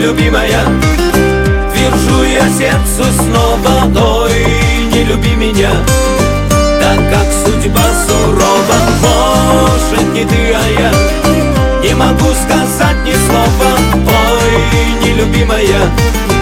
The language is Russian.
любимая. Твержу я сердцу снова: ой, не люби меня, так как судьба сурова. Может, не ты, а я не могу сказать ни слова. Ой, не люби моя,